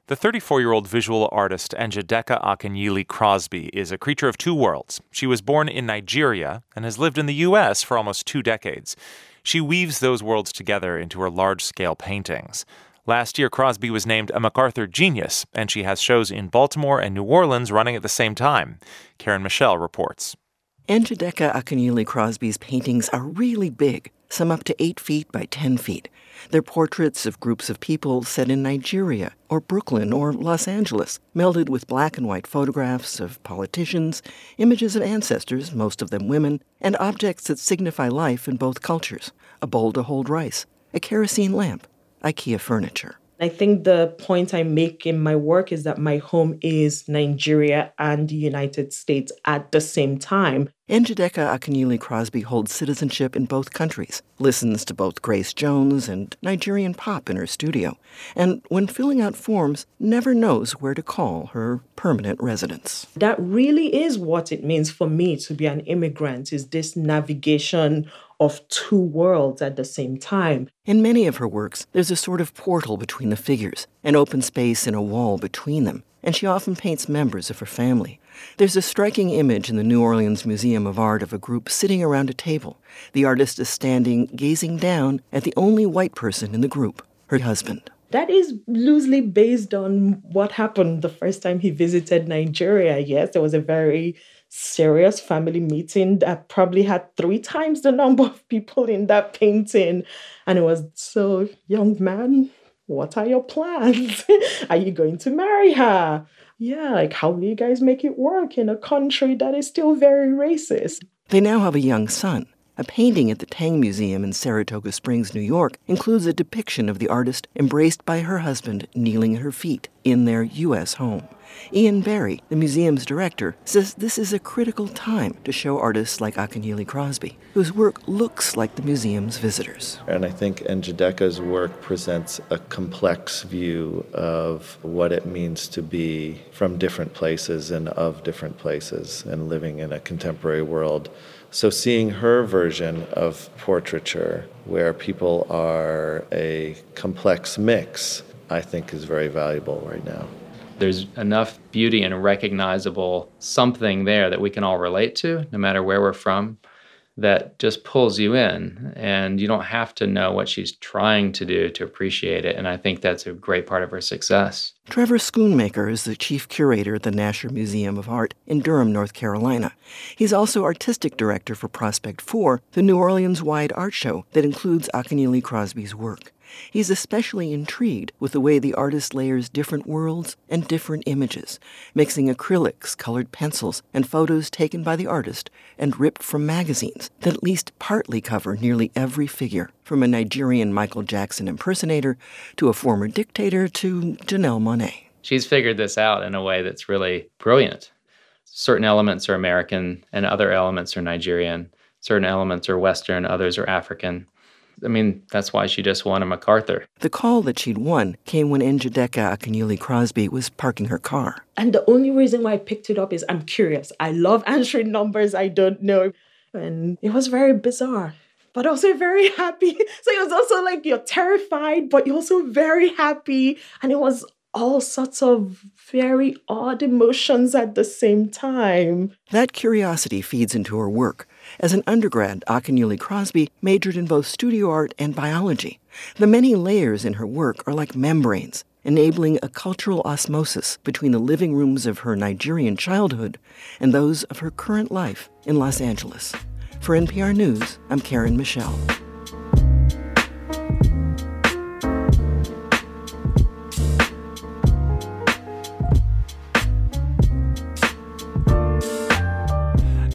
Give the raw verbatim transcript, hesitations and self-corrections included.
The thirty-four-year-old visual artist Njideka Akinyele Crosby is a creature of two worlds. She was born in Nigeria and has lived in the U S for almost two decades. She weaves those worlds together into her large-scale paintings. Last year, Crosby was named a MacArthur Genius, and she has shows in Baltimore and New Orleans running at the same time. Karen Michelle reports. Njideka Akinyele Crosby's paintings are really big, some up to eight feet by ten feet. They're portraits of groups of people set in Nigeria or Brooklyn or Los Angeles, melded with black and white photographs of politicians, images of ancestors, most of them women, and objects that signify life in both cultures. A bowl to hold rice, a kerosene lamp, IKEA furniture. I think the point I make in my work is that my home is Nigeria and the United States at the same time. Njideka Akinyele Crosby holds citizenship in both countries, listens to both Grace Jones and Nigerian pop in her studio, and when filling out forms, never knows where to call her permanent residence. That really is what it means for me to be an immigrant, is this navigation of two worlds at the same time. In many of her works, there's a sort of portal between the figures, an open space in a wall between them, and she often paints members of her family. There's a striking image in the New Orleans Museum of Art of a group sitting around a table. The artist is standing, gazing down at the only white person in the group, her husband. That is loosely based on what happened the first time he visited Nigeria. Yes, there was a very serious family meeting that probably had three times the number of people in that painting. And it was, so, young man, what are your plans? Are you going to marry her? Yeah, like, how will you guys make it work in a country that is still very racist? They now have a young son. A painting at the Tang Museum in Saratoga Springs, New York, includes a depiction of the artist embraced by her husband kneeling at her feet in their U S home. Ian Barry, the museum's director, says this is a critical time to show artists like Akinyele Crosby, whose work looks like the museum's visitors. And I think Njideka's work presents a complex view of what it means to be from different places and of different places and living in a contemporary world. So seeing her version of portraiture, where people are a complex mix, I think is very valuable right now. There's enough beauty and recognizable something there that we can all relate to, no matter where we're from, that just pulls you in. And you don't have to know what she's trying to do to appreciate it. And I think that's a great part of her success. Trevor Schoonmaker is the chief curator at the Nasher Museum of Art in Durham, North Carolina. He's also artistic director for Prospect four, the New Orleans-wide art show that includes Akinyele Crosby's work. He's especially intrigued with the way the artist layers different worlds and different images, mixing acrylics, colored pencils, and photos taken by the artist and ripped from magazines that at least partly cover nearly every figure, from a Nigerian Michael Jackson impersonator to a former dictator to Janelle Monáe. She's figured this out in a way that's really brilliant. Certain elements are American and other elements are Nigerian. Certain elements are Western, others are African. I mean, that's why she just won a MacArthur. The call that she'd won came when Njideka Akinyele Crosby was parking her car. And the only reason why I picked it up is I'm curious. I love answering numbers I don't know. And it was very bizarre, but also very happy. So it was also like you're terrified, but you're also very happy. And it was all sorts of very odd emotions at the same time. That curiosity feeds into her work. As an undergrad, Akinyele Crosby majored in both studio art and biology. The many layers in her work are like membranes, enabling a cultural osmosis between the living rooms of her Nigerian childhood and those of her current life in Los Angeles. For N P R News, I'm Karen Michelle.